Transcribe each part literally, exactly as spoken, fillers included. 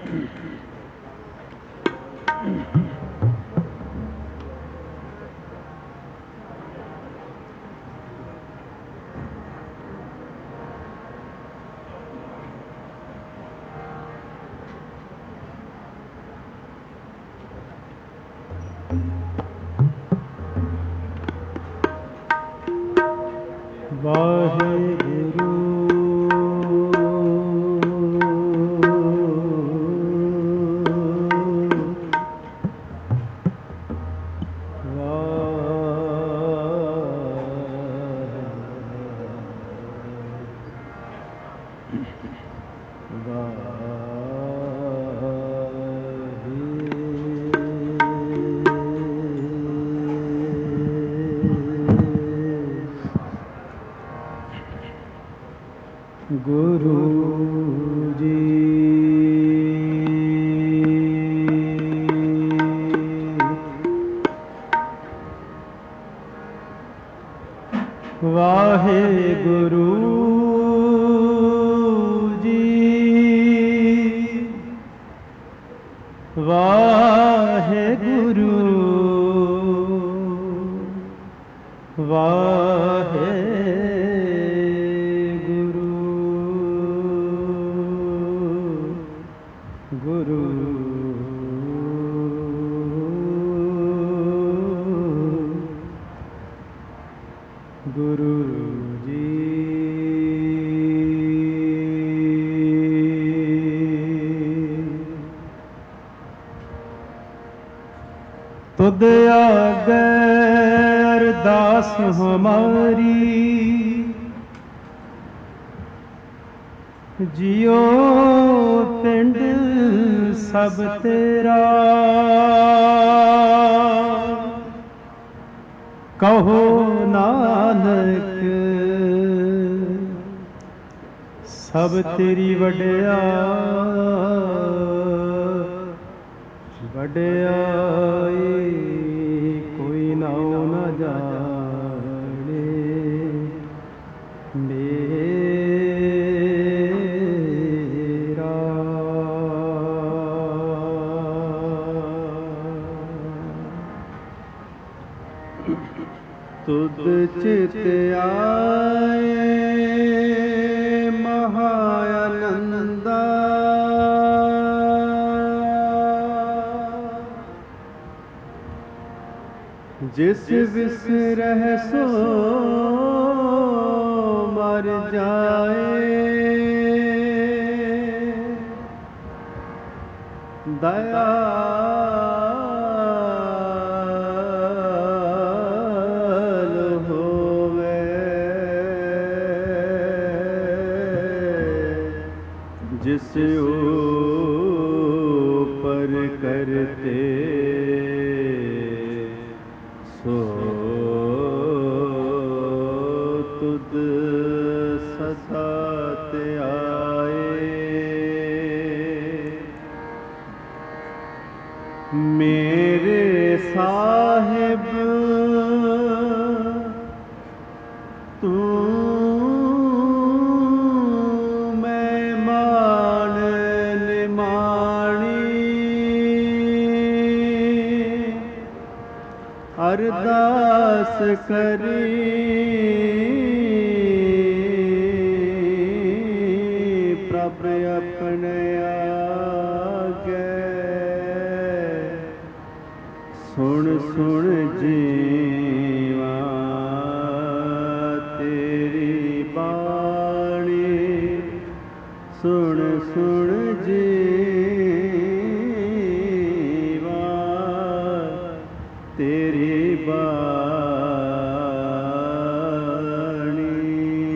ਵਾਹਿਗੁਰੂ ਗੁਰੂ ਜੀ ਵਾਹਿਗੁਰੂ ਜੀ ਵਾਹਿਗੁਰੂ ਵਾਹਿਗੁਰੂ ਗੁਰੂ ਗੁਰੂ ਜੀ ਤੁਧ ਆਗੇ ਅਰਦਾਸ ਹਮਾਰੀ ਜਿਉ ਪਿੰਡ ਸਭ ਤੇਰਾ ਕਹੋ ਨਾਨਕ ਸਭ ਤੇਰੀ ਵਡਿਆਈ ਵਡਿਆਈ ਕੋਈ ਨਾਉ ਨ ਜਾਣੇ ਮੇਰਾ ਤੁਧ ਚਿਤ ਆਏ ਮਹਾ ਆਨੰਦਾ ਜਿਸ ਵਿਸਰਹਿ ਸੋ ਮਰ ਜਾਏ ਦਇਆ जिस ऊपर करते सो तुद ससात आए मेरे साहिब तू अरदास करी प्रभ अपने आगे सुन सुन जीवा तेरी बाणी सुन सुन जी तेरी बाणी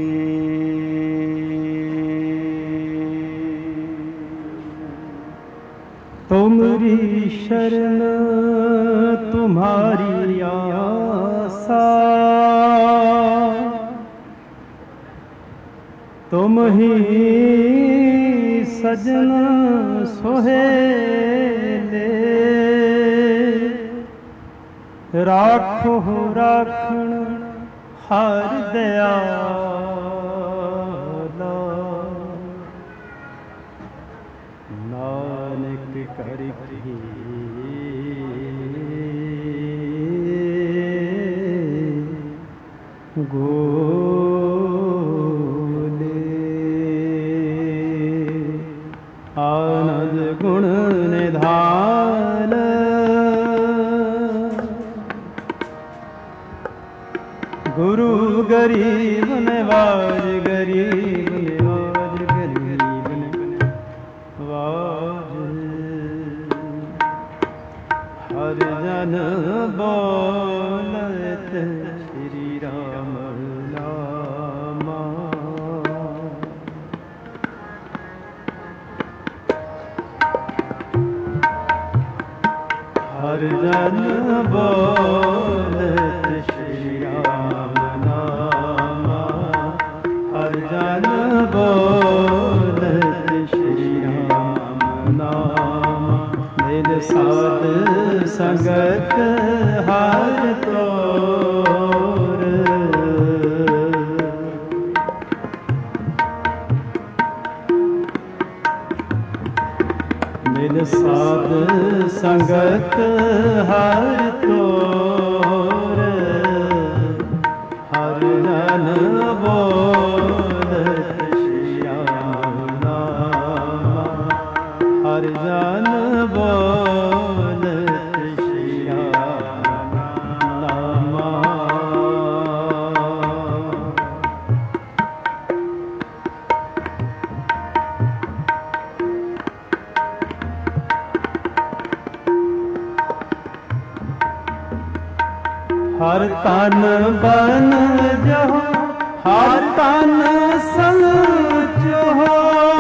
तुमरी शरण तुम्हारी आसा तुम ही सजन सोहेले राखो राखण हर दयाला नानक करके गोले आनंद गुण निधान गुरु गरीब नवाज गरीब नवाज गरीब नवाज हर जन बोलत श्री राम नामा हर जन बोलत श्री राम नामा हर जन बोलत श्री राम नामा मिल साध संगत हर तोर मिल साध संगत हर तोर हर जन बोलत श्री राम नामा हर जन बोलत श्री राम नामा हर तन बन जो हर तन संच हो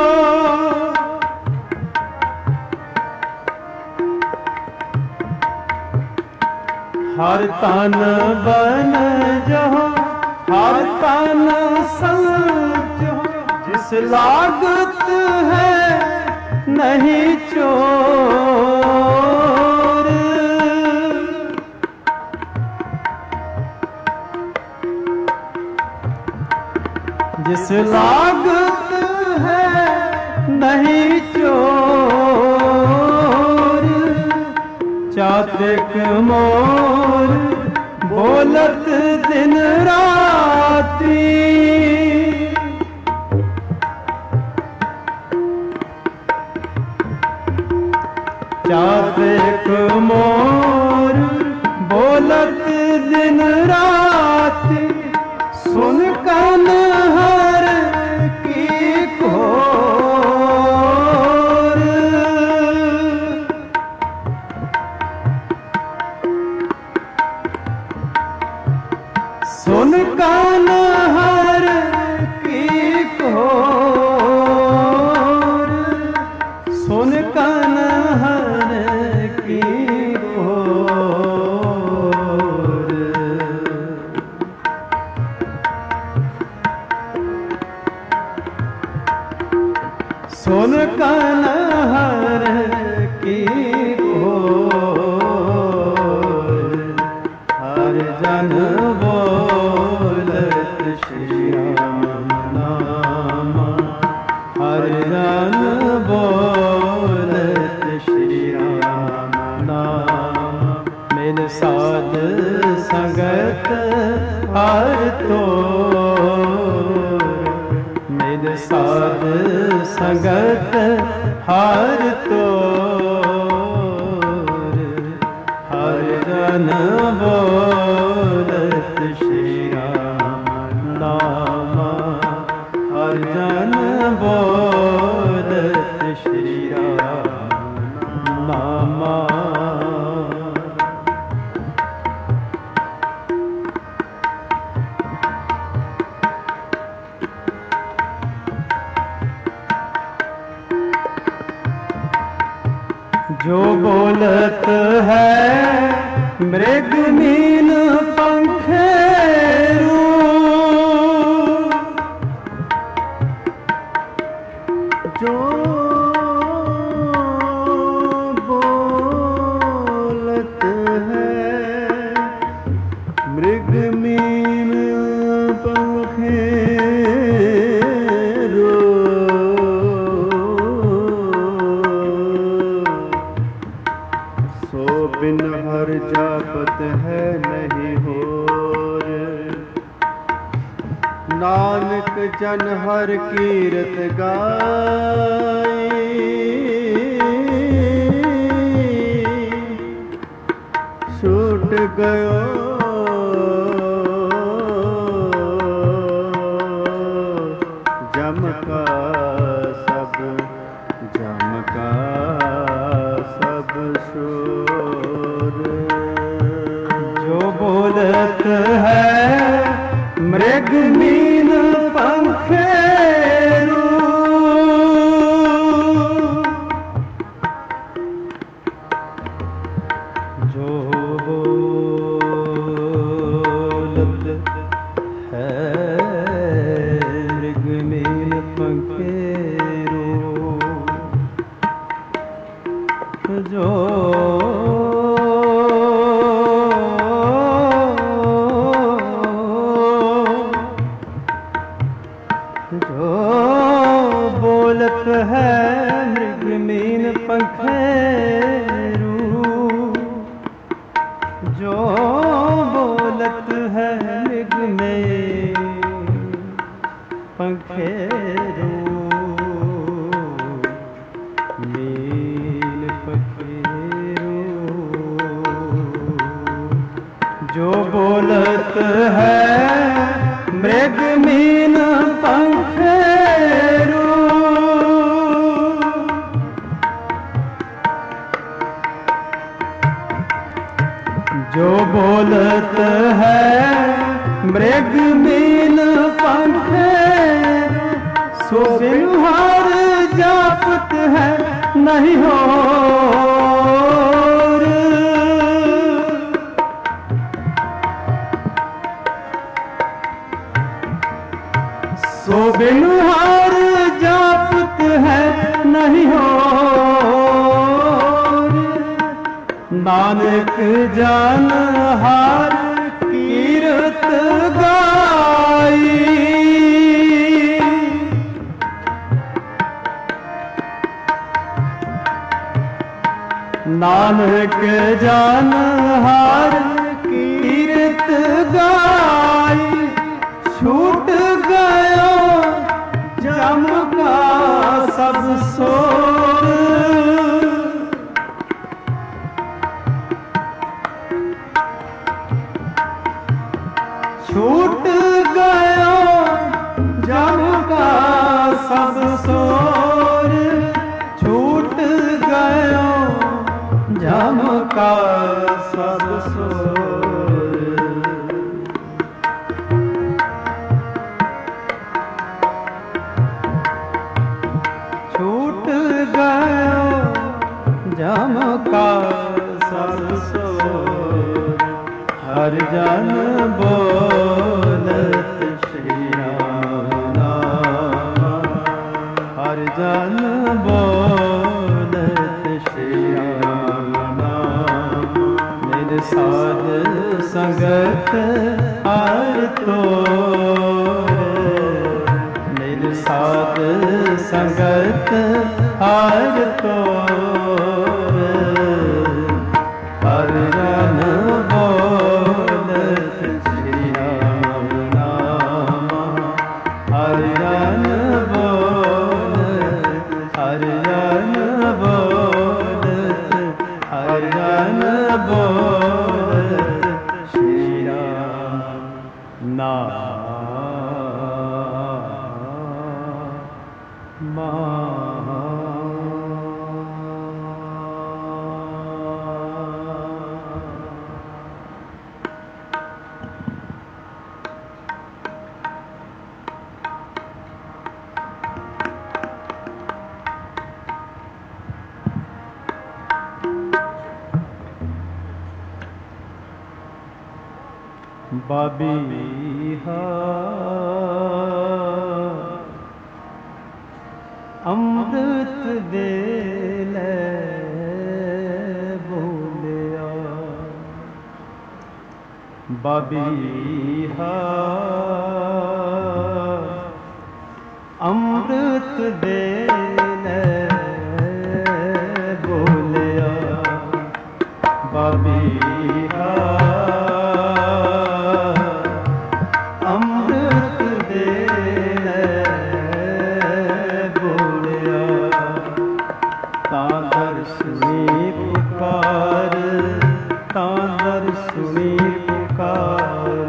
हर तन बन जो हर तन संच हो जिस लागत है नहीं चोर जिस लागत है नहीं चोर चातक मोर बोलत दिन राती चातक मोर बोलत दिन राती सुन कान हर की घोर सुन कान हर की घोर सुन कान हर की घोर सुन कान हर की घोर हर जन बोलत श्री राम नामा हर जन बोलत श्री राम नामा मिल साध संगत हर तोर मिल साध संगत हर तोर हर जन बोलत श्री राम नामा हर जन बोलत श्री राम नामा जो बोलत है मृग मीन पंखेरू जो बोलत है मृग मीन पंखेरू हर जापत है नहीं होर। नानक जन हर कीरत गाई, छूट गयो जम का सब, जम का सब शोर। जो बोलत है मृग मीन पंखेरू, जो बोलत है मृग मीन पंखेरू, जो जो बोलत है मृग मीन पंखेरू, जो बोलत है मृग में पंखेरू, मीन पंखेरू। जो बोलत है मृग मीन पंखेरू, जो बोलत है मृग मीन पंखेरू, सो बिनहर जापत है नहीं होर। सो बिनहर जापत है नहीं होर। नानक जान हार कीरत गाई, नानक जान हार कीरत गाई, छूट गयो जम का सब सोर। छूट गयो जम का सब सोर, छूट गयो जम का सब सोर। छूट गयो जम का सब सोर। हर जन बोलत श्री राम नाम, हर जन बोलत श्री राम नाम। निरसाद संगत हर तोर, निरसाद संगत हर तोर। हर जन बोलत श्री राम नाम, हर जन बोलत, हर जन बोलत, हर जन बोलत श्री राम नाम। बाबीहा अमृत देले बोलिया, बाबीहा अमृत देले बोलिया, बाबी ਦਰ ਸੁਣੀ ਪੁਕਾਰ, ਤਾਂ ਦਰ ਸੁਣੀ ਪੁਕਾਰ।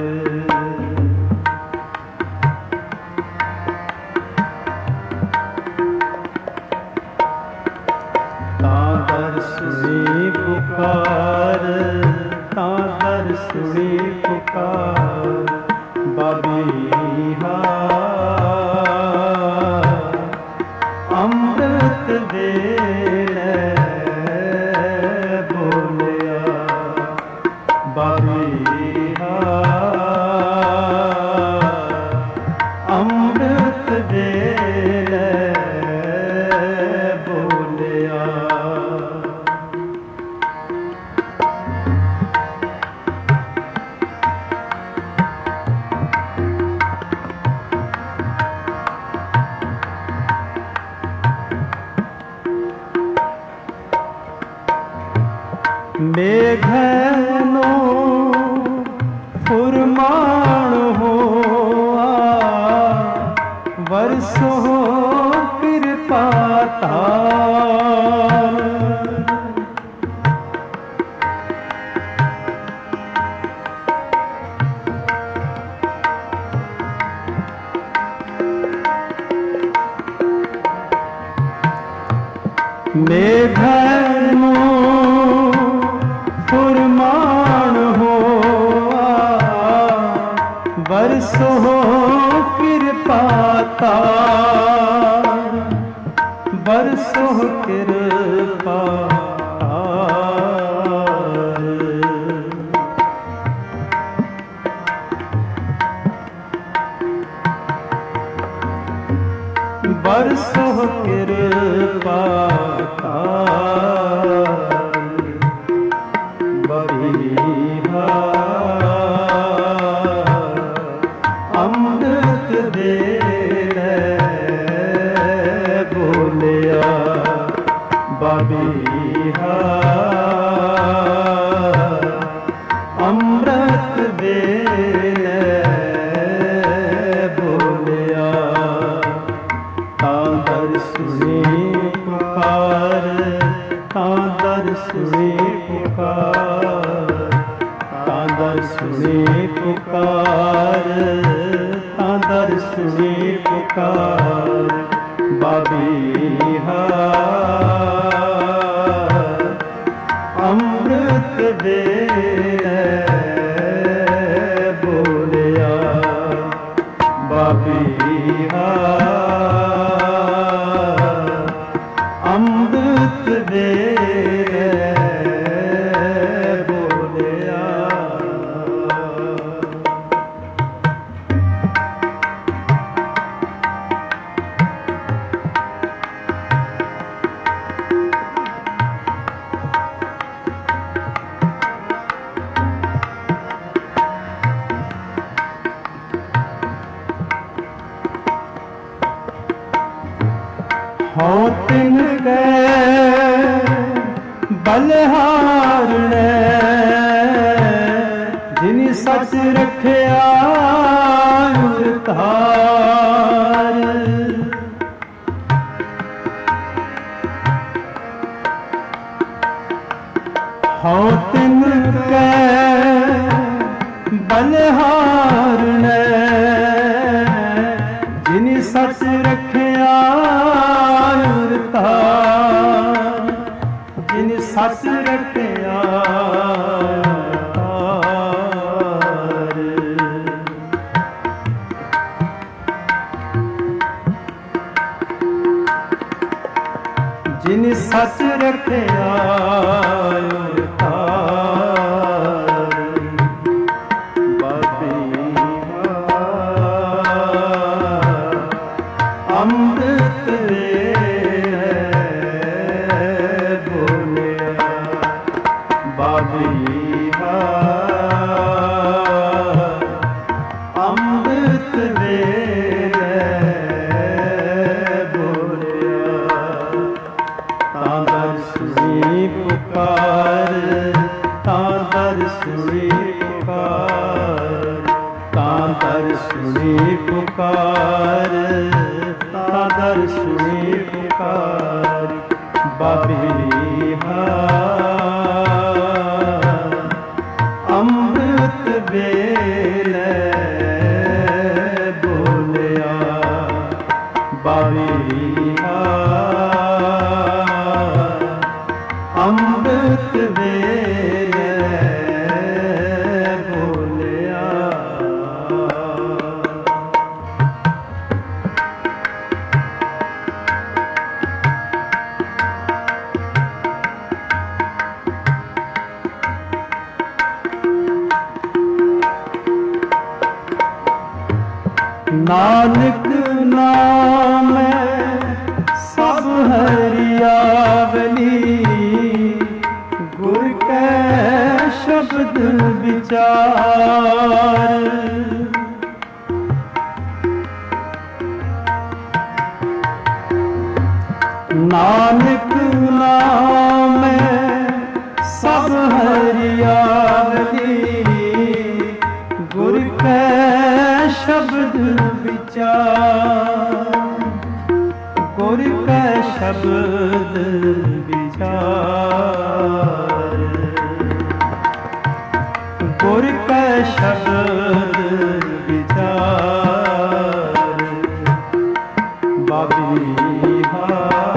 ਤਾਂ ਦਰ ਸੁਣੀ ਪੁਕਾਰ, ਤਾਂ ਦਰ ਸੁਣੀ ਪੁਕਾਰ। ਬਾਬੀਹਾ ਅੰਮ੍ਰਿਤ ਵੇਲੇ ਬੋਲਿਆ, ਬਾਬੀਹਾ ਅੰਮ੍ਰਿਤ ਵੇਲੇ ਬੋਲਿਆ। ਮੇਘਨੋ ਫੁਰਮਾਨ ਹੋਆ, ਵਰਸੋ ਕਿਰਪਾ ਧਾਰ। ਮੇਘਨੋ ਫੁਰਮਾਨ ਹੋਆ, ਵਰਸੋ ਕਿਰਪਾ ਧਾਰ। ਵਰਸੋ ਕਿਰਪਾ ਧਾਰ। ਵਰਸੋ ਕਿਰਪਾ ਬਾਬੀਹਾ ਅੰਮ੍ਰਿਤ ਵੇਲੇ ਬੋਲਿਆ, ਬਾਬੀਹਾ ਅੰਮ੍ਰਿਤ ਵੇਲੇ ਬੋਲਿਆ। ਤਾਂ ਦਰ ਸੁਣੀ ਪੁਕਾਰ, ਤਾਂ ਦਰ ਸੁਣੀ ਪੁਕਾਰ। ਤਾਂ ਦਰ ਸੁਣੀ ਪੁਕਾਰ, ਤਾਂ ਦਰ ਸੁਣੀ ਪੁਕਾਰ। ਬਾਬੀਹਾ ਅੰਮ੍ਰਿਤ ਵੇਲੇ ਬੋਲਿਆ, ਬਾਬੀਹਾ ਅੰਮ੍ਰਿਤ ਵੇਲੇ ਬੋਲਿਆ। ਹਉ ਤਿਨ ਕੈ ਬਲਿਹਾਰਣੈ, ਜਿਨਿ ਸਚ ਰਖਿਆ ਉਰਤਾਰ। ਹਉ ਤਿਨ ਕੈ ਬਲਿਹਾਰਣੈ, ਜਿਨਿ ਸਚ ਰਖਿਆ ਉਰਤਾਰ। ਜਿਨਿ ਸਚ ਰਖਿਆ ਉਰਤਾਰ। ਜਿਨਿ ਸਚ ਰਖਿਆ ਉਰਤਾਰ। ਬਾਬੀਹਾ ਅੰਮ੍ਰਿਤ ਵੇਲੇ ਬੋਲਿਆ, ਬਾਬੀਹਾ ਅੰਮ੍ਰਿਤ ਵੇਲੇ ਬੋਲਿਆ। ਤਾਂ ਦਰ ਸੁਣੀ ਪੁਕਾਰ, ਤਾਂ ਦਰ ਸੁਣੀ ਪੁਕਾਰ। ਤਾਂ ਦਰ ਸੁਣੀ ਪੁਕਾਰ, ਤਾਂ ਦਰ ਸੁਣੀ ਪੁਕਾਰ। ਬਾਬੀਹਾ ਅੰਮ੍ਰਿਤ ਵੇਲੇ ਬੋਲਿਆ ਬਾਬੀਹਾ ਅੰਮ੍ਰਿਤ ਵੇਲੇ ਬੋਲਿਆ। ਨਾਨਕ ਨਾਮੈ ਸਭ ਹਰਿਆਵਲੀ ਗੁਰ ਕੈ ਸ਼ਬਦ ਵਿਚਾਰ। ਨਾਨਕ ਨਾਮੈ ਸਭ ਹਰਿਆਵਲੀ ਗੁਰ ਕੈ ਸ਼ਬਦ ਵਿਚਾਰ। ਗੁਰ ਕੈ ਸ਼ਬਦ ਵਿਚਾਰ। ਗੁਰ ਕੈ ਸ਼ਬਦ ਵਿਚਾਰ। ਬਾਬੀਹਾ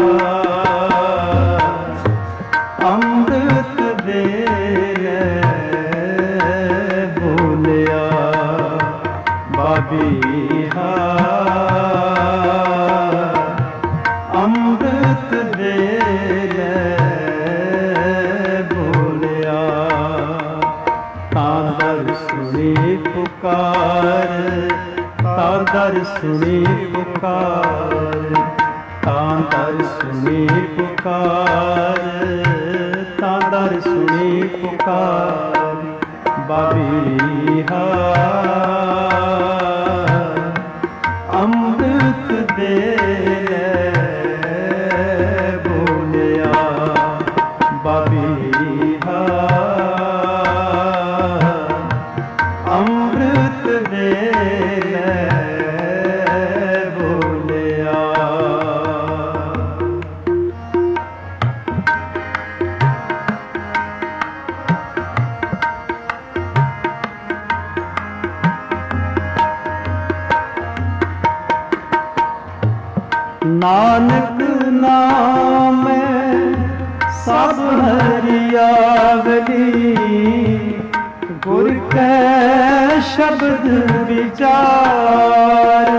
ਅੰਮ੍ਰਿਤ ਵੇਲੇ ਬੋਲਿਆ ਬਾਬੀਹਾ ਅੰਮ੍ਰਿਤ ਵੇਲੇ ਬੋਲਿਆ। ਤਾਂ ਦਰ ਸੁਣੀ ਪੁਕਾਰ ਤਾਂ ਦਰ ਸੁਣੀ ਪੁਕਾਰ ਤਾਂ ਦਰ ਸੁਣੀ ਪੁਕਾਰ ਤਾਂ ਦਰ ਸੁਣੀ ਪੁਕਾਰ। ਬਾਬੀਹਾ ਅੰਮ੍ਰਿਤ ਵੇਲੇ ਬੋਲਿਆ ਬਾਬੀਹਾ ਅੰਮ੍ਰਿਤ ਵੇਲੇ ਬੋਲਿਆ। ਨਾਨਕ ਨਾਮੈ ਸਭ ਹਰਿਆਵਲੀ ਗੁਰ ਕੈ ਸ਼ਬਦ ਵਿਚਾਰ।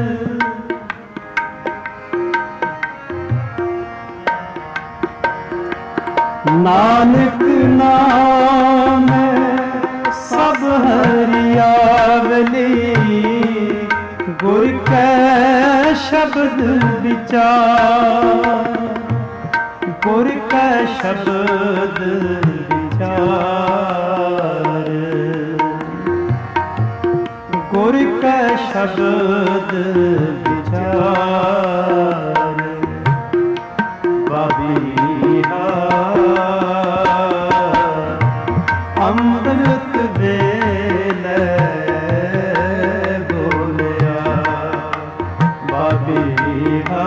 ਨਾਨਕ ਨਾਮੈ ਸਭ ਹਰਿਆਵਲੀ ਗੁਰ ਕੈ ਸ਼ਬਦ ਵਿਚਾਰ। ਗੁਰ ਕੈ ਸ਼ਬਦ ਵਿਚਾਰ। ਗੁਰ ਕੈ ਸ਼ਬਦ ਵਿਚਾਰ। ਬਾਬੀਹਾ ਅੰਮ੍ਰਿਤ ਵੇਲੇ ਬੋਲਿਆ ਬਾਬੀਹਾ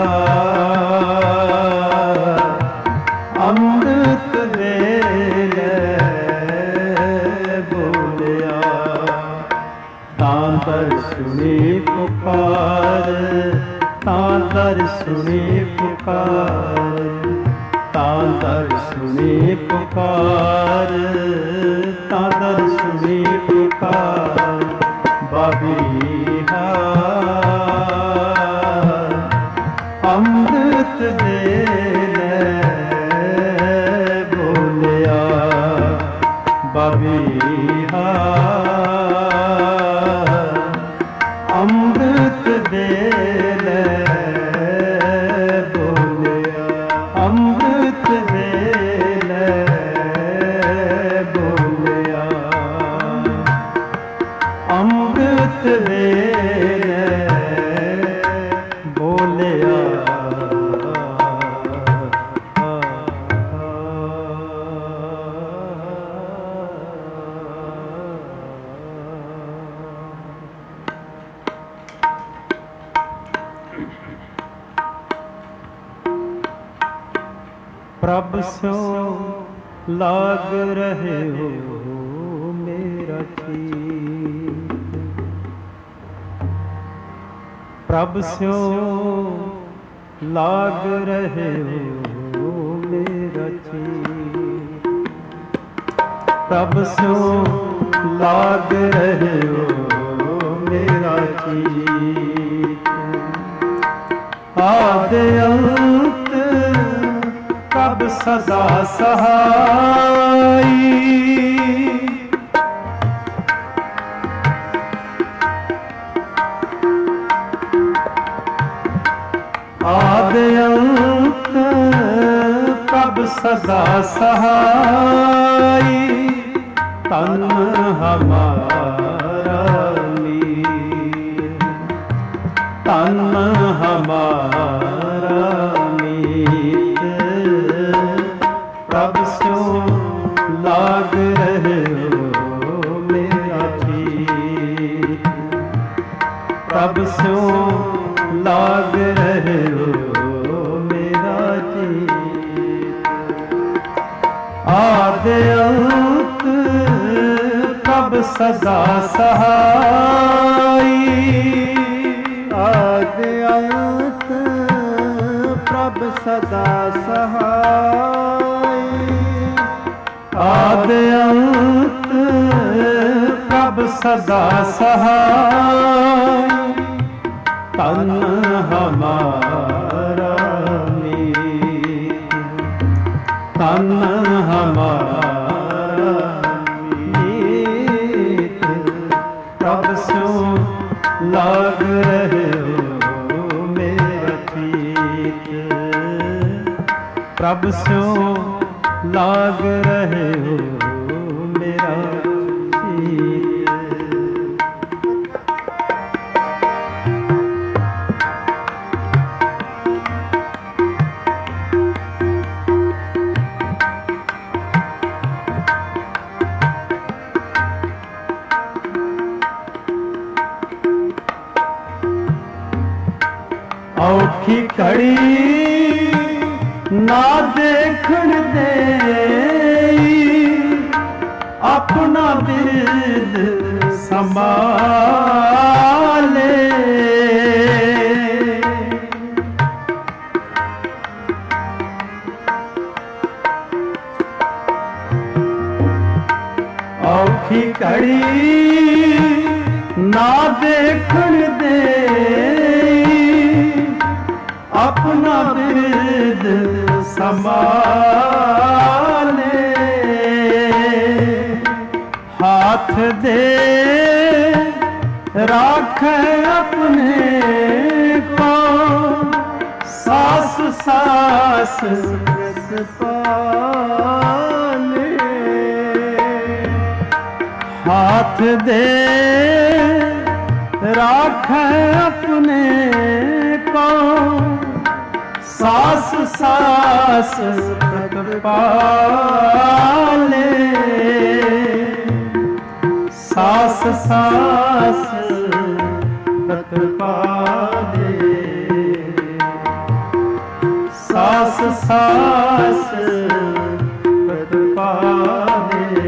ਅੰਮ੍ਰਿਤ ਵੇਲੇ ਬੋਲਿਆ। ਤਾਂ ਦਰ ਸੁਣੀ ਪੁਕਾਰ ਤਾਂ ਦਰ ਸੁਣੀ ਪੁਕਾਰ ਤਾਂ ਦਰ ਸੁਣੀ ਪੁਕਾਰ ਤਾਂ ਦਰ ਸੁਣੀ ਪੁਕਾਰ। ਬਾਬੀਹਾ ਅੰਮ੍ਰਿਤ ਵੇਲੇ ਬੋਲਿਆ ਬਾਬੀਹਾ ਅੰਮ੍ਰਿਤ ਵੇਲੇ ਬੋਲਿਆ ਅੰਮ੍ਰਿਤ ਵੇਲੇ ਬੋਲਿਆ। प्रभ स्यो लाग रहे हो मेरा चीत, प्रभ स्यो लाग रहे हो मेरा चीत, प्रभ स्यो लाग रहे हो मेरा चीत। आदि अंत प्रभ सदा सहाई, आदि अंत प्रभ सदा सहाई, तन हमारा मीत, तन हमारा मीत, प्रभ स्यो लाग रहे हो मेरा चीत, प्रभ स्यो लाग रहे हो मेरा चीत। आदि अंत प्रभ सदा सहाई, आदि अंत प्रभ सदा सहाई, आदि अंत प्रभ सदा सहाई, तन हमारा मीत, तन हमारा मीत, प्रभ स्यो लाग रहे हो मेरा चीत, प्रभ स्यो लाग रहे हो मेरा चीत। औखी घड़ी ना देखण दे अपना बिरद संभाले, औखी घड़ी ना देखण दे अपना बिरद संभाले, हाथ दे राखे अपने को सास सास पाले, हाथ दे राखे अपने को सास सास पाले, सास सास पाले, सास सास पाले,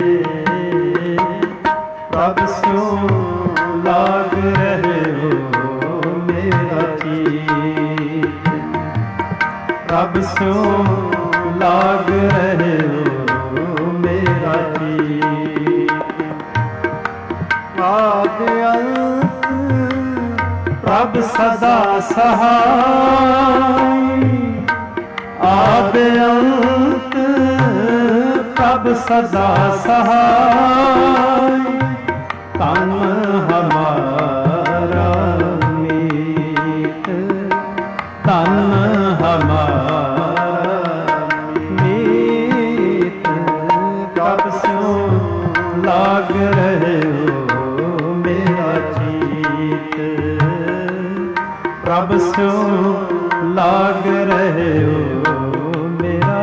प्रभ स्यो लाग रहे हो मेरा चीत, प्रभ स्यो लाग रहे हो मेरा चीत। आदि अंत प्रभ सदा सहाई, आदि अंत प्रभ सदा सहाई, तन हमारा मीत, तन हमारा मीत, प्रभ स्यो लाग रहे हो मेरा चीत, प्रभ स्यो लाग रहे हो मेरा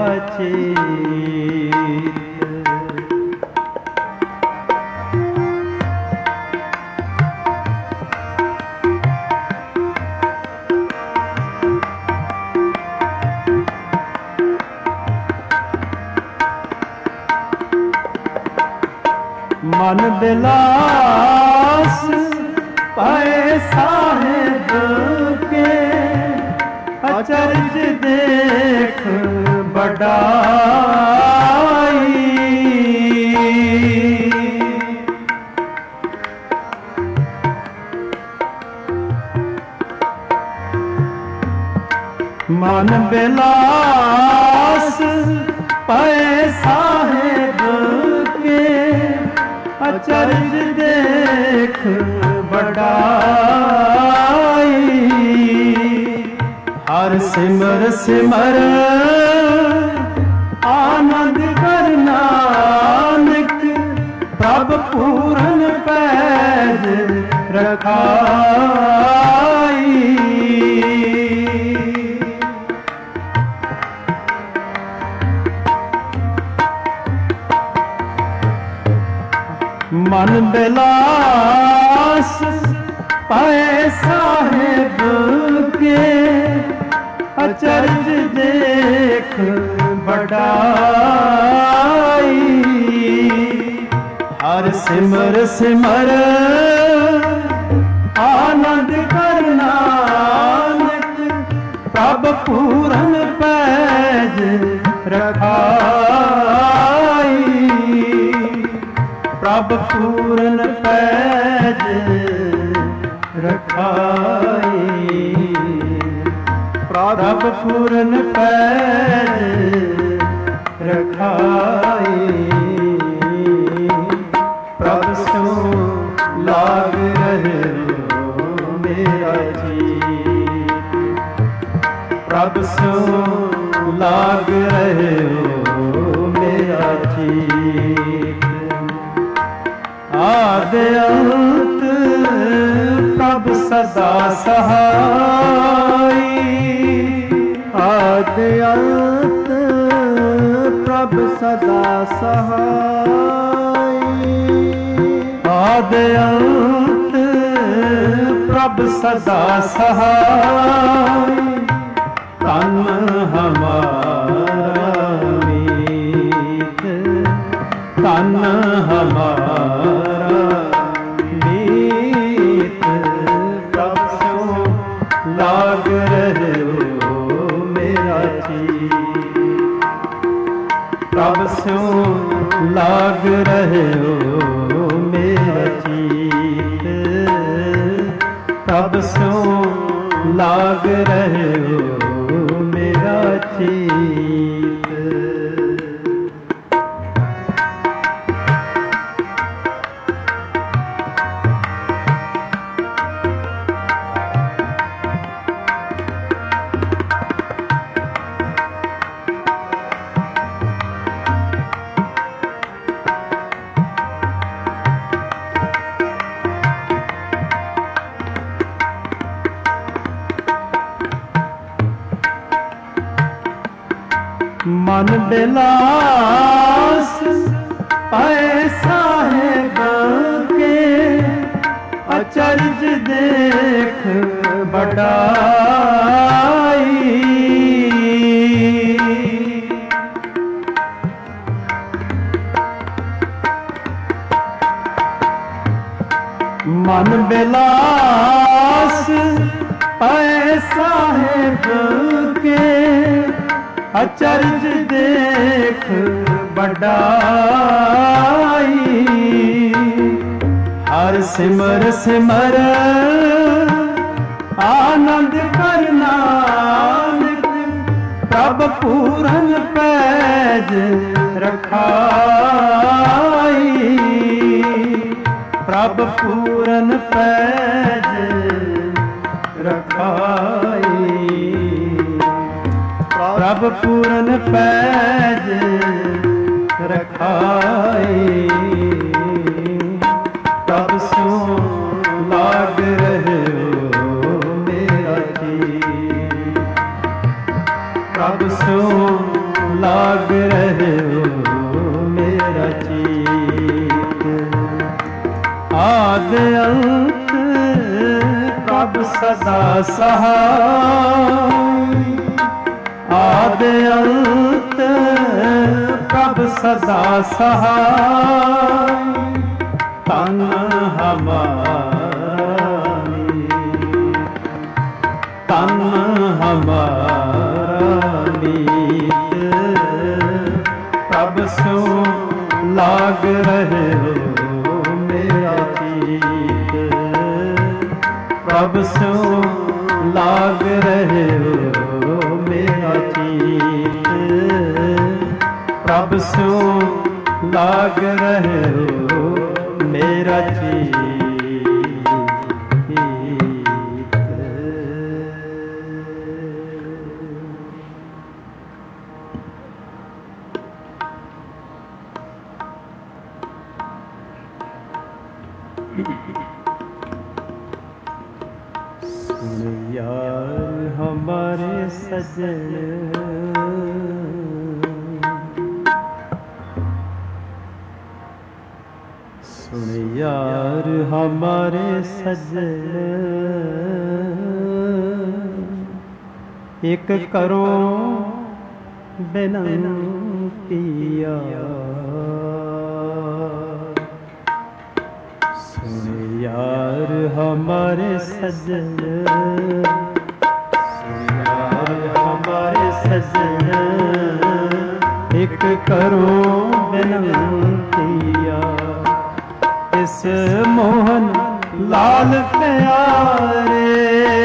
चीत। मन बिलास पाए साहेब के अचरज देख बढ़ाई। मन बिलास पाए साहेब के अचरज देख बढ़ाई। हर सिमर सिमर आनंद कर नानक प्रभ पूरन पैज रखाई। मन बिलास पाए साहेब के अचरज देख बढ़ाई। हर सिमर सिमर आनंद कर नानक प्रभ पूरन पैज रखाई। प्रभ पूरन पैज रखाई। प्रभ पूरन पैज रखाई। प्रभ सो लाग रहे मेरा जीत। प्रभ सो लाग रहे मेरा जीत। आदि अंत प्रभ सदा सहाई। आदि अंत प्रभ सदा सहाई। आदि अंत प्रभ सदा सहाई। तन हमारा मीत। तन हमारा लाग रहे हो मेरा जीत। प्रभ स्यों लाग रहे हो मेरा जीत। प्रभ स्यों लाग रहे हो मेरा जीत। मन बिलास पाए साहेब के अचरज देख बढ़ाई। मन बिलास पाए साहेब के अचरज देख बढ़ाई। हर सिमर सिमर आनंद कर नानक प्रभ पूरन पैज रखाई। प्रभ पूरन पैज रखाई। प्रभ पूरन पैज रखाई। प्रभ सो लाग रहे हो मेरा जीत। प्रभ सो लाग रहे हो मेरा जीत। आदि अंत प्रभ सदा सहाय। आदि अंत प्रभ सदा सहाय। तन हमारा मीत, तन हमारा मीत, प्रभ सो लाग रहे हो मेरा चीत, प्रभ सो लाग रहे हो मेरा चीत, प्रभ सो लाग रहे हो मेरा चीत। सुन यार हमारे सजन, सुन यार हमारे सजन, एक करो बिनतिया, सुन यार हमारे सजन, सुन यार हमारे सजन, एक करो बिनतिया, इस मोहन लाल प्यारे,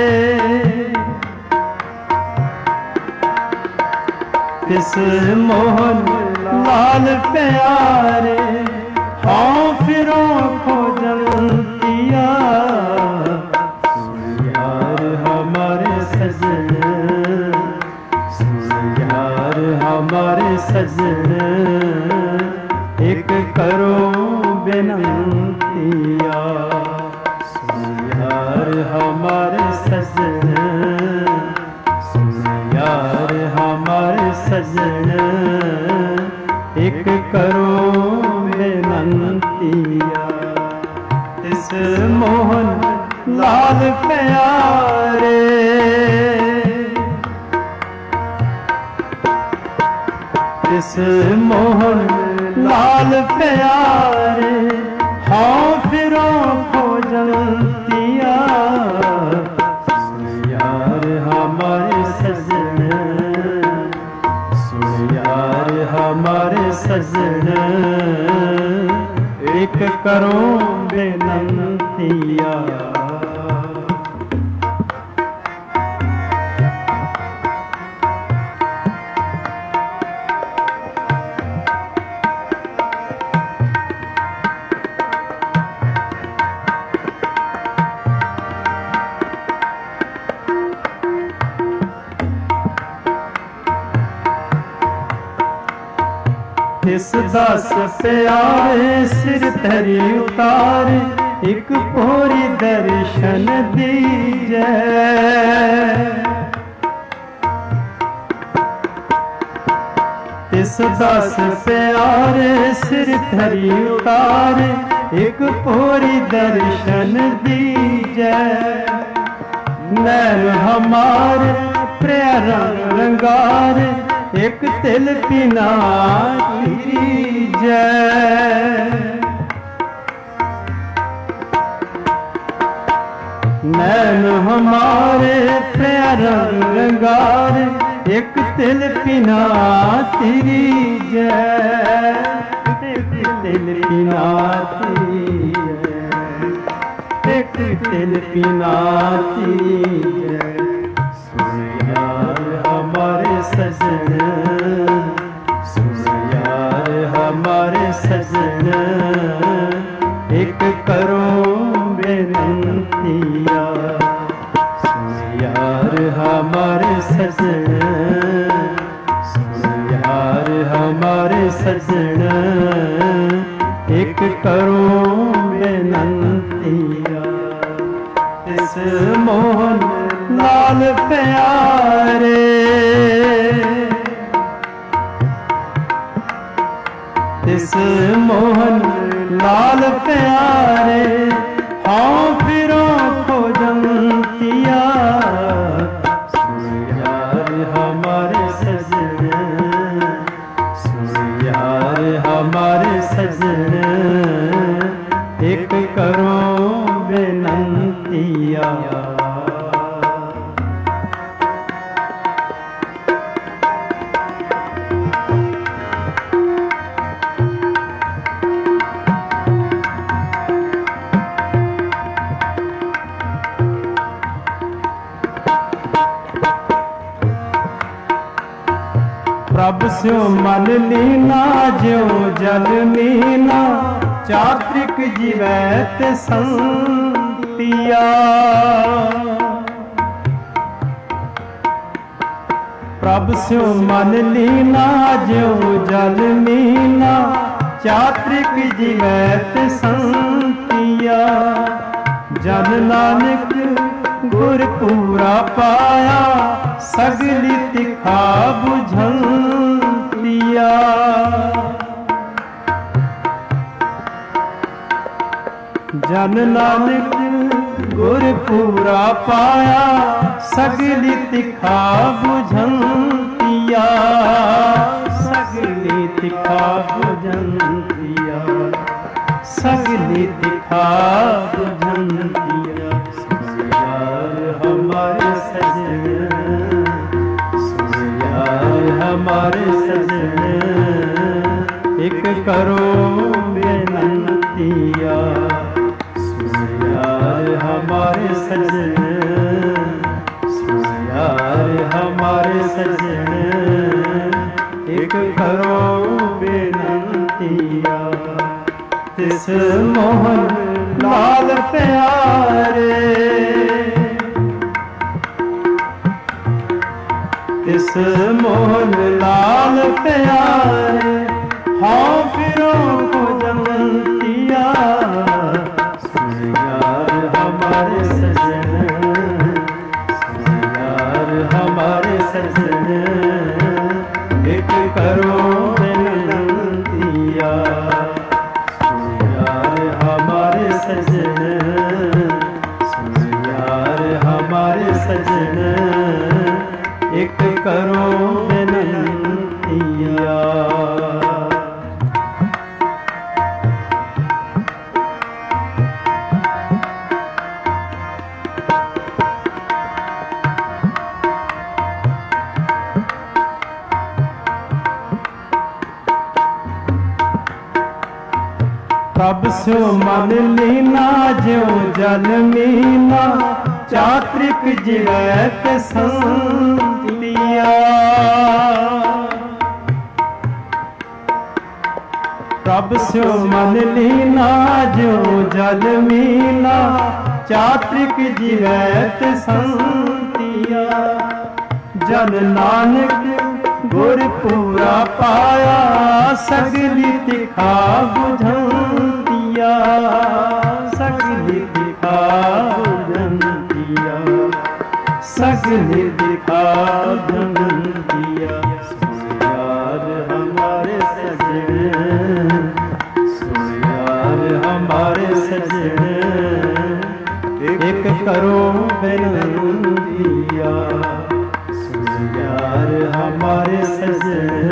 इस मोहन लाल प्यारे, हाँ फिरो खोजतिया, सुन यार हमारे सजन, सुन यार हमारे सजन, एक करो बिनतिया, सुन यार हमारे सजन, सुन यार हमारे सजन, एक करो बिनतिया, इस मोहन लाल प्यारे, इस मोहन लाल प्यारे, हाँ फिरो खोजतिया, सुन यार हमारे सजन, सुन यार हमारे सजन, एक करो बिनतिया, इस दास प्यारे सिर धरी उतार, एक पोरी दर्शन दीजै, इस दास प्यारे सिर धरी उतार, एक पोरी दर्शन दीजै, नैन हमारे प्रिय रंग रंगार, एक तिल पिना जय, नैन हमारे प्यार रंगार, एक तिल पिना तेरी जय, एक तिल पिना तेरी जय, एक तिल पिना तेरी जय, सुन यार हमारे सजन, सुन यार हमारे सजन, एक करो बिनतिया, सुन यार हमारे सजन, सुन यार हमारे सजन, एक करो बिनतिया, इस मोहन लाल प्यारे, इस मोहन लाल प्यारे, हाँ फिरो खोजतिया, सुन यार हमारे सजन, सुन यार हमारे सजन, एक स्यो मन लीना ज्यों जल मीना चात्रिक जीवैत संतिया। प्रभ स्यो मन लीना ज्यों जल मीना चात्रिक जीवैत संतिया। जन नानक गुर पूरा पाया सगली तिखा बुझंतिया। जन नानक गुर पूरा पाया सगली तिखा बुझंतिया। सगली तिखा बुझंतिया सगली तिखा बुझंतिया। हमारे सजन यार हमारे सजन एक करो बेनतिया। यार हमारे सजन यार हमारे सजन एक करो बेनतिया। तिस मोहन लाल प्यारे तिस मोहन लाल प्यारे हाँ फिरो को जनतिया। यार हमारे सजन यार हमारे सजन एक करो बेनतिया। यार हमारे सजन यार हमारे सजन एक करो बेनतिया। प्रभ स्यो मन लीना ज्यों जल मीना चात्रिक जीवैत संतिया। प्रभ स्यो मन लीना ज्यों जल मीना चात्रिक जीवैत संतिया। जन नानक गुर पूरा पाया सगली तिखा बुझंतिया। सगली तिखा बुझंतिया सगली तिखा बुझंतिया। यार हमारे सजन यार हमारे सजन एक करो बेनतिया। यार हमारे सजन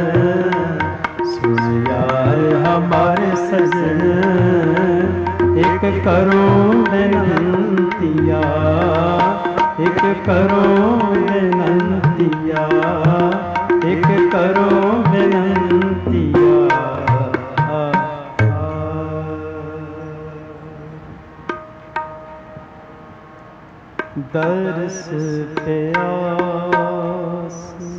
यार हमारे सजन एक करो बेनतिया। एक करो बेनतिया एक करो बेनतिया। दर्श प्यास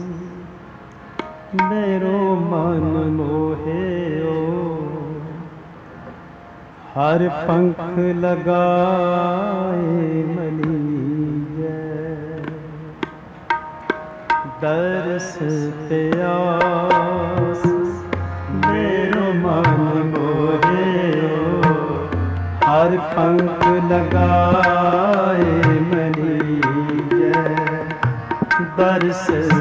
मेरो मन मोहे ओ हर पंख लगाए मलीजै। दर्श प्यास मेरो मन मोहे ओ हर पंख लगाए मलीजै। दर्श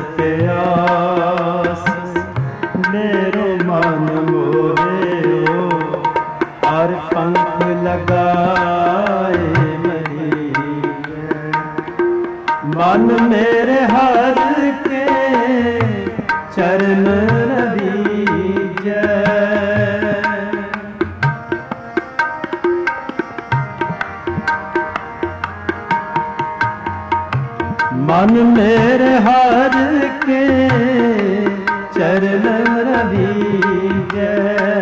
प्यास मेरो मन मोहे ओ हर पंख लगाए मलीजै। मन मेरे हर के चरण रवीजै। मन मेरे हर के चरण रवीजै।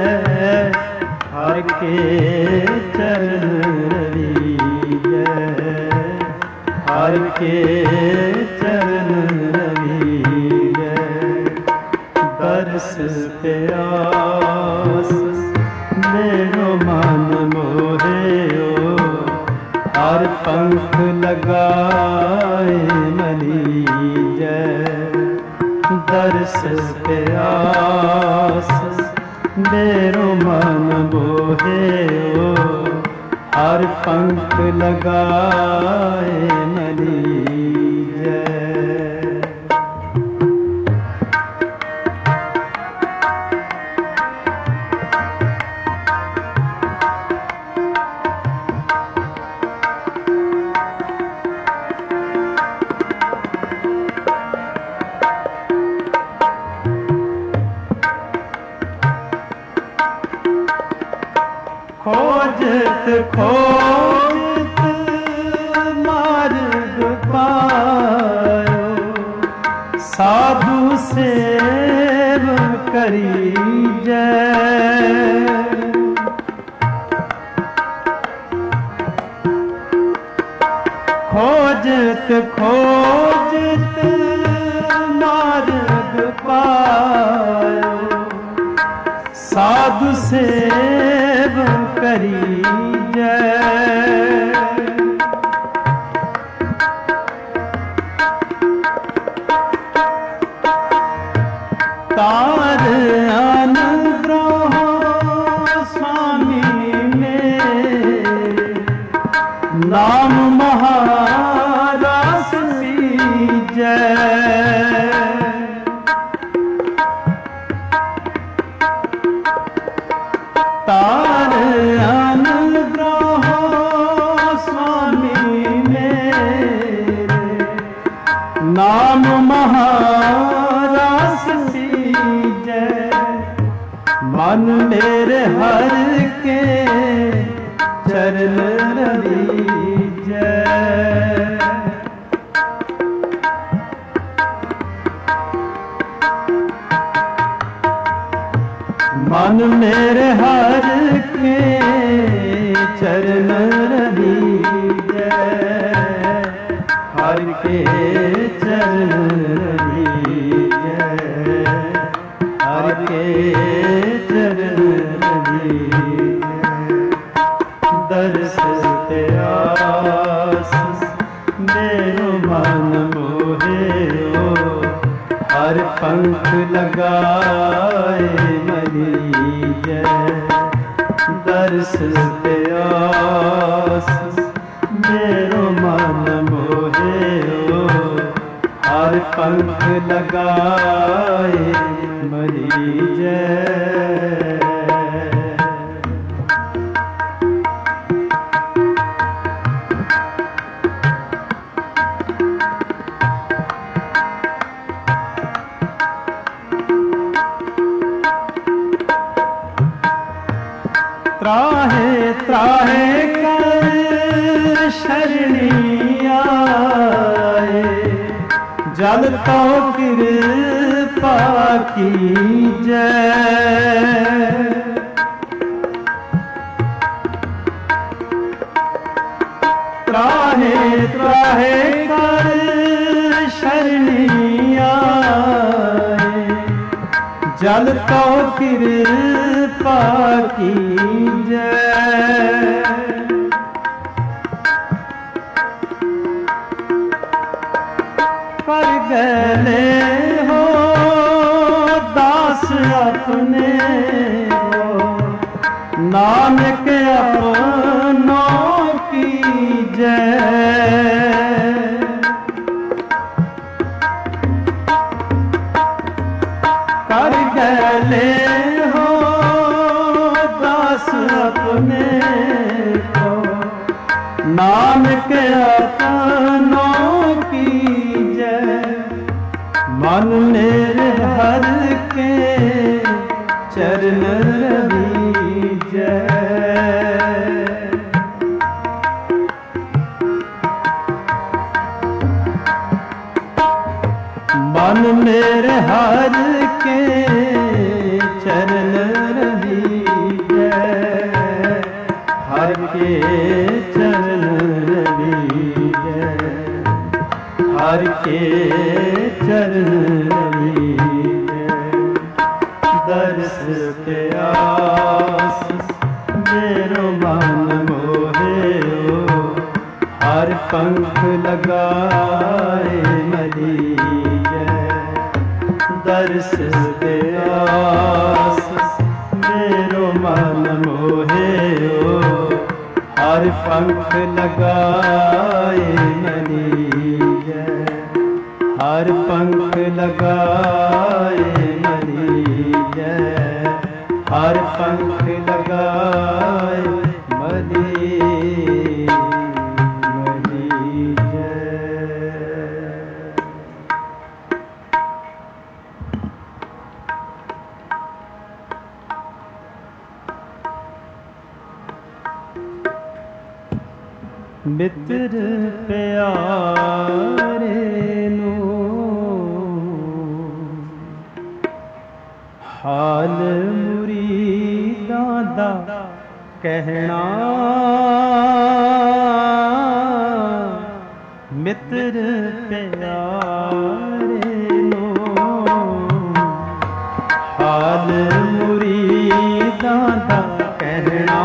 हर के चरण रवीजै। हर के चरण रवीजै। दर्श प्यास मेरो मन मोहे ओ हर पंख लगाए मनी जय दर्श प्यास मेरो मन मोहे ओ हर पंख लगाए मनी खोजत खोजत मार्ग पायो साधु सेव करी जय खोजत खोजत मार्ग पायो साधु सेव करी जय तार अनुग्रह स्वामी मेरे नाम महारस जय तार अनुग्रह स्वामी मेरे नाम महारस जय मन मेरे हर के चरण रवि जय मन मेरे हर के चरण रवि जय हर के चरण रवि जय हर के चरण रवि दर्श प्यास मेरो मन मोहे ओ हर पंख लगाए मनी जय दर्श प्यास मेरो मन मोहे ओ हर पंख लगाए मनी जय त्राहे त्राहे कर शरणी आए जल तो कृपा की जय त्राहे त्राहे कर शरणी आए जल तो कृपा की जय कर गले हो दास अपने हो नानक अपनों की जय कर गले हो दास अपने को नानक अपनों की जय मन मेरे हर के चरण रवि जय मन मेरे हर के चरण रवि जय हर के चरण रवि जय हर के चरण रवि जय दर्श प्यास मेरो मन मोहे ओ हर पंख लगाए मलिए दर्श प्यास मेरो मन मोहे ओ हर पंख लगाए मलिए हर पंख लगाए मलिए हर पंख लगाए मलिए मलिए। मित्र प्यारे नो हाल मुरीदां दा कहना मित्र प्यारे नो हाल मुरीदां दा कहना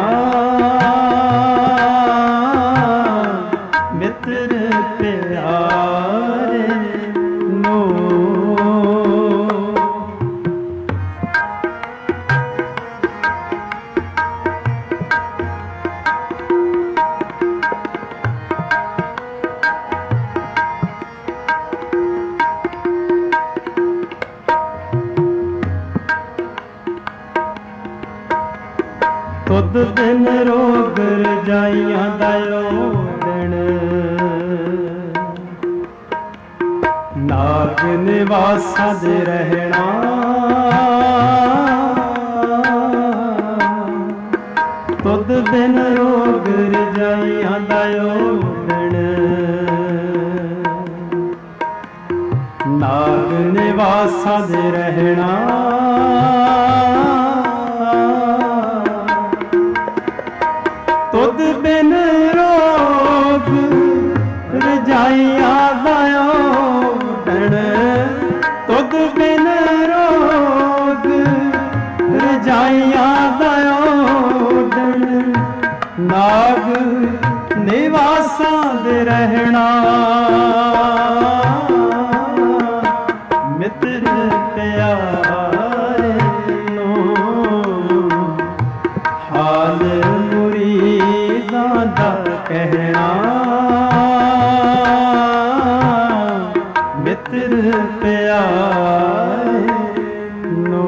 मित्र प्यारे नो। तुद दिन रोग रजाइयां दायोड़न नाग निवासा दे रहना तुद दिन रोग रजाइयां दायोड़न नाग निवासा दे रहना तुद बिन रोग रजाइयां दायोड़न तुद बिन रोग रजाइयां दायोड़न नाग निवासा दे रहना मित्र प्यारे नो हाल मुरीदां दा कहना मित्र प्यारे नो।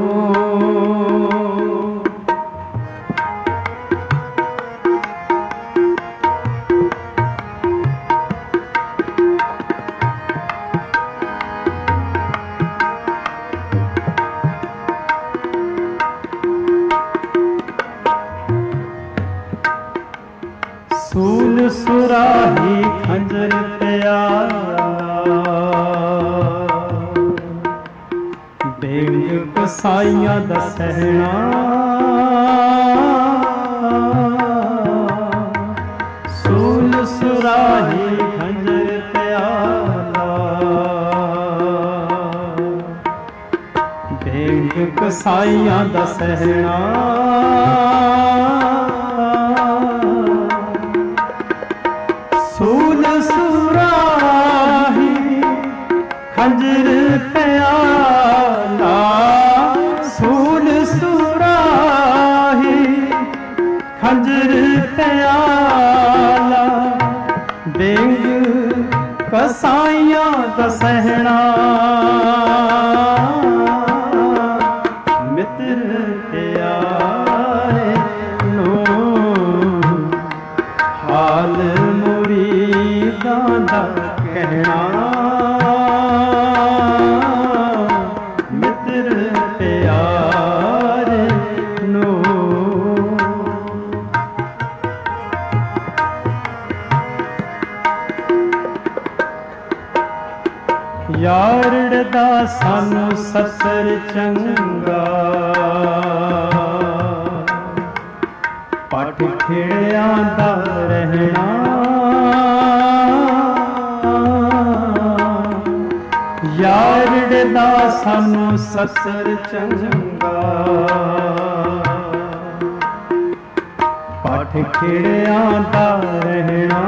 सूल सुराही खंजर प्याला बेंग कसाइयां दा सहना सूल सुराही खंजर प्याला बेंग कसाइयां दा सहना सूल सुराही खंजर प्याला सूल सुराही खंजर प्याला बेंग कसाइयां दा सहना मित्र प्यारे नो हाल मुरीदां दा कहना मित्र प्यारे नो। यारड़ दा सानू ससर चंगा पट खेड़ियां दा रहना यारड़ दा ਸਾਨੂੰ ਸਤਰ ਚੰਗਾ। ਪਾਠ ਖੇੜਿਆਂ ਦਾ ਰਹਿਣਾ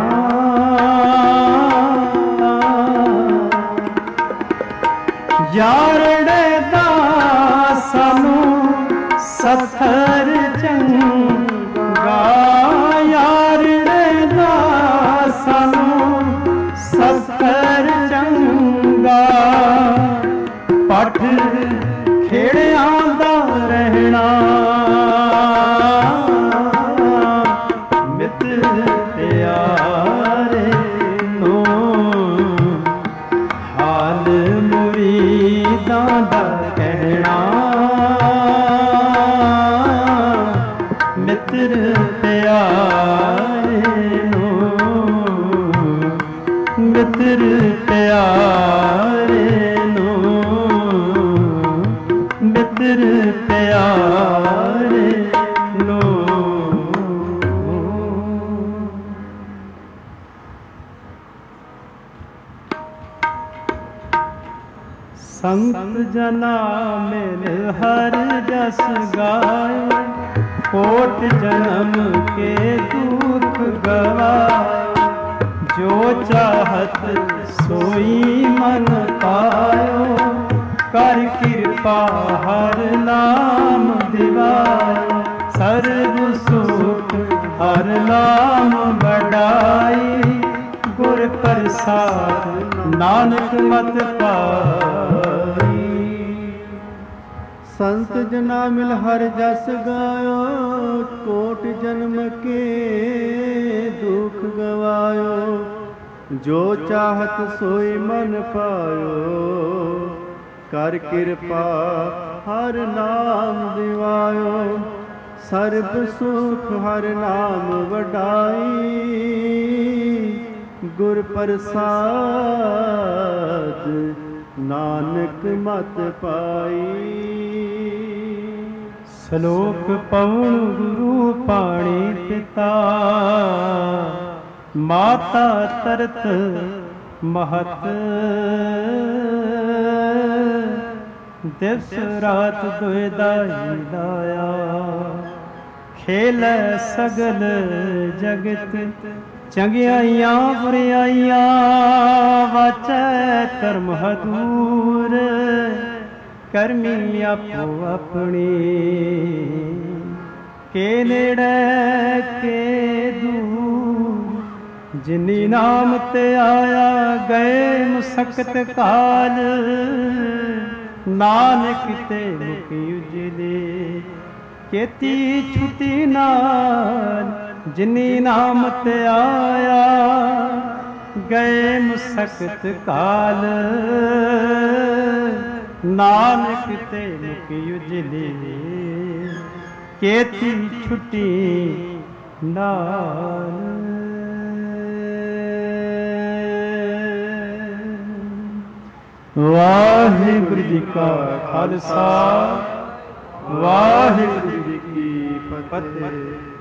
ਯਾਰੜੇ ਦਾ ਸਾਨੂੰ ਸਤਰ ਚੰਗਾ। ਯਾਰੜੇ ਦਾ ਸਾਨੂੰ ਸਤਰ ਚੰਗਾ। ਪਾਠ ਖੇੜਿਆਂ ਦਾ ਰਹਿਣਾ ਮਿੱਤਰ ਪਿਆਰੇ ਨੂੰ ਹਾਲ ਮੁਰੀਦਾਂ ਦਾ ਕਹਿਣਾ। ਮਿੱਤਰ ਪਿਆਰੇ ਨੂੰ ਮਿੱਤਰ ਪਿਆਰੇ ਮਿੱਤਰ ਪਿਆਰੇ ਨੂੰ। ਸੰਤ ਜਨਾ ਮਿਲ ਹਰ ਜਸ ਗਾਏ। ਕੋਟ ਜਨਮ ਕੇ ਦੁਖ ਗਵਾਏ। ਜੋ ਚਾਹਤ ਸੋਈ ਮਨ ਪਾਇਓ। ਕਰ ਕਿਰਪਾ ਹਰ ਨਾਮ ਦਿਵਾਇ। ਸਰਬ ਸੁਖ ਹਰ ਨਾਮ ਵਡਾਈ। ਗੁਰ ਪ੍ਰਸਾਦ ਨਾਨਕ ਮਤ ਪਾਈ। ਸੰਤ ਜਨਾ ਮਿਲ ਹਰ ਜਸ ਗਾਇਓ। ਕੋਟ ਜਨਮ ਕੇ ਦੁਖ ਗਵਾਇਓ। ਜੋ ਚਾਹਤ ਸੋਈ ਮਨ ਪਾਇਓ। ਕਰ ਕਿਰਪਾ ਹਰ ਨਾਮ ਦਿਵਾਇਓ। ਸਰਬ ਸੁਖ ਹਰ ਨਾਮ ਵਡਾਈ। ਗੁਰ ਪ੍ਰਸਾਦ ਨਾਨਕ ਮਤ ਪਾਈ। ਸ਼ਲੋਕ ਪਵਨ ਗੁਰੂ ਪਾਣੀ ਪਿਤਾ। ਮਾਤਾ ਤਰਤ ਮਹਤ। ਦਿਵਸ ਰਾਤ ਦੁਇਦਾਈ ਦਾਇਆ। ਖੇਲੈ ਸਗਲ ਜਗਤ ਚੰਗਿਆਈਆਂ ਬੁਰਿਆਈਆਂ। ਵਾਚੈ ਧਰਮ ਹਦੂਰ ਕਰਮੀ ਆਪੋ ਆਪਣੀ। ਕੇ ਨੇੜੇ ਕੇ ਦੂਰ ਜਿਨੀ ਨਾਮ ਤੇ ਆਇਆ। ਗਏ ਮੁਸਕਤ ਕਾਲ ਨਾਨਕ ਤੇ ਮੁਖ ਉਜਲੇ। ਕੀਤੀ ਛੁਟੀ ਨਾਲ ਜਿਨੀ ਨਾਮ ਤੇ ਆਇਆ। ਗਏ ਮੁਸਕਤ ਕਾਲ ਨਾਨਕ ਤੇ ਮੁਖ ਉਜਲੇ। ਕੀਤੀ ਛੁਟੀ ਨਾਲ। ਵਾਹਿਗੁਰੂ ਜੀ ਕਾ ਖਾਲਸਾ ਵਾਹਿਗੁਰੂ ਜੀ ਕੀ ਫਤਿਹ।